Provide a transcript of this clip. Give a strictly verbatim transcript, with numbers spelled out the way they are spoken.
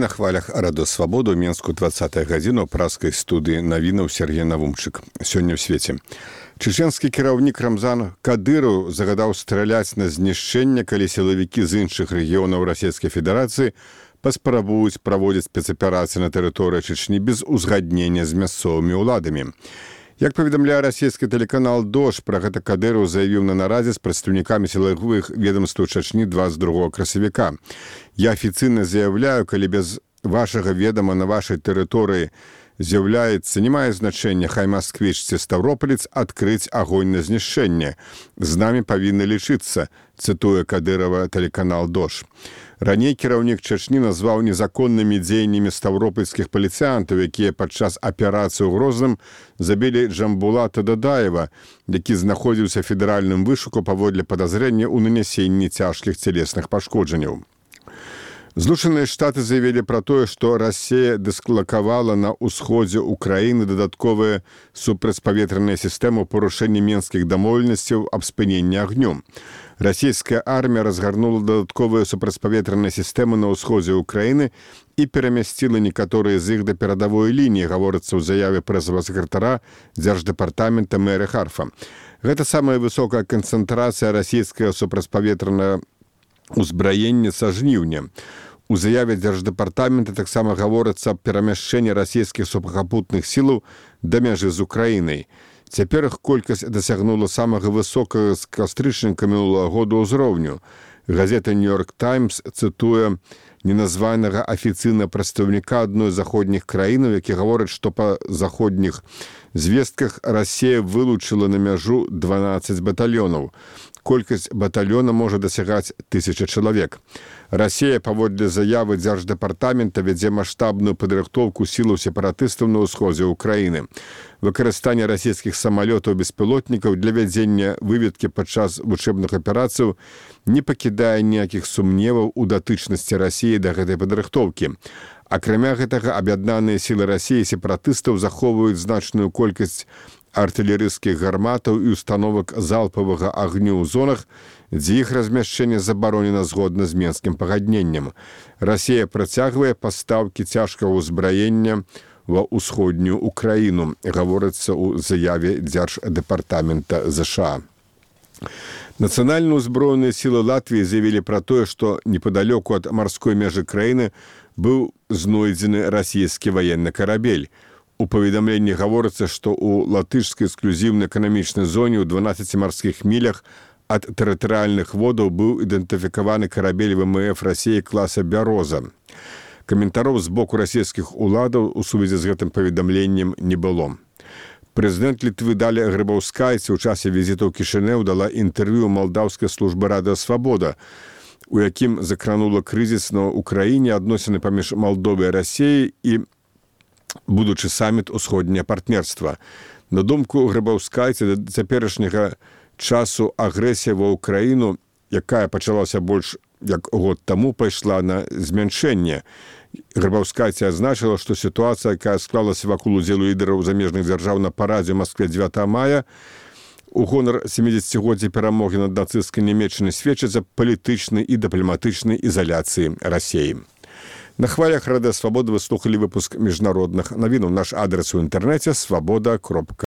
на хвалях Радо Свабоду ў Менску двадцатая гадзіна ў праскай студыі навінаў Сергей Навумчык. Сёння ў свеце. Чеченскі кіраўнік Рамзан Кадыров загадаў страляць на знішчэнне, калі сілавікі з іншых рэгіёнаў Расійскай Федэрацыі паспрабуюць праводзіць спецаперацыі на тэрыторыі Чечні без узгаднення з мясцовымі ўладамі. Як паведамляе расійскі тэлеканал «Дождь», пра гэта Кадыров заявіў на нарадзе з прадстаўнікамі сілавых ведомстваў Чачні двадцать другого красавіка. «Я афіцыйна заявляю, калі без вашага ведама на вашай тэрыторыі з'яўляецца, не мае значэння, хай Масквіч ці Ставропалец, адкрыць агонь на знішчэнне. З намі павінны лічыцца», цытуе Кадырова тэлеканал «Дождь». Раней кіраўнік Чачні назваў незаконнымі дзеяннямі ставропольскіх паліцыянтаў, якія падчас аперацыі ў Грозным забілі Джамбулата Дадаева, які знаходзіўся федэральным вышуку паводле падазрення ў нанясенні цяжкіх цялесных пашкоджанняў. Злучаныя Штаты заявілі пра тое, што Расія дыслакавала на ўсходзе ўкраіны дадатковыя супрацьпаветраныя сістэмы ў парушэнні менскіх дамоўленасцяў аб спыненні агню. Расійская армія разгарнула дадатковыя супрацьпаветраныя сістэмы на ўсходзе ўкраіны і перамясціла некаторыя з іх да перадавой лініі, гаворыцца ў заяве прэсавага сакратара дзярждэпартамента Мэры Харфа. Гэта самая высокая канцэнтрацыя расійскага супрацьпаветранага ўзбраення са жніўня. У заяве дзярждэпартамента таксама гаворыцца аб перамяшчэнні расійскіх сухапутных сілаў да мяжы з Украінай. Цяпер іх колькасць дасягнула самага высокага з кастрычніка мінулага года ўзроўню. Газета «Нью-Йорк Таймс» цытуе неназванага афіцыйна прадстаўніка адной з заходніх краінаў, які гаворыць, што па заходніх звестках Расія вылучыла на мяжу дванаццаць батальёнаў. Колькасць батальёна можа дасягаць тысяча чалавек. Расія, паводле заявы дзярждэпартамента, вядзе маштабную падрыхтоўку сілаў сепаратыстаў на ўсходзе ўкраіны. Выкарыстанне расійскіх самалётаў-беспілотнікаў для вядзення выведкі падчас вучэбных аперацыяў не пакідае ніякіх сумневаў у датычнасці Расіі да гэтай падрыхтоўкі. Акрамя гэтага, аб'яднаныя сілы Расіі сепаратыстаў захоўваюць значную колькасць артылерыйскіх гарматаў і установак залпавага агню ў зонах, дзе іх размяшчэнне забаронена згодна з менскім пагадненнем. Расія працягвае пастаўкі цяжкага ўзбраення ва ўсходнюю Украіну, гаворыцца ў заяве дзярждэпартамента ЗША. Нацыянальна ўзброеныя сілы Латвіі заявілі пра тое, што непадалёку ад марской мяжы краіны быў знойдзены расійскі ваенны карабель. У паведамленні гаворыцца, што ў латышскай эксклюзіўнай эканамічнай зоне ў дванаццаці марскіх мілях ад тэрытарыяльных водаў быў ідэнтыфікаваны карабель ВМФ Расіі класа «Бяроза». Каментароў з боку расійскіх уладаў у сувязі з гэтым паведамленнем не было. Прэзідэнт Літвы Далія Грыбаўскайце ў часе візіту ў Кішынеў дала інтэрв'ю малдаўскай службы Радыё Свабода, у якім закранула крызіс на ўкраіне, адносіны паміж Малдовай і Расіяй і будучы саміт усходняе партнерства. На думку Грыбаўскайце, да цяперашняга часу агрэсія ва ўкраіну, якая пачалася больш як год таму, пайшла на змяншэнне. Грыбаўскайце адзначыла, што сітуацыя, якая склалася вакол удзелу лідараў замежных дзяржаў на парадзе ў Маскве дзевятага мая, у гонар сямідзесяцігоддзя перамогі над нацысцкай Нямецчынай сведчыць аб палітычнай і дыпламатычнай ізаляцыі Расіі. На хвалях Радыё Свабода вы слухалі выпуск міжнародных навінаў. Наш адрес у інтэрнэце свабода кропка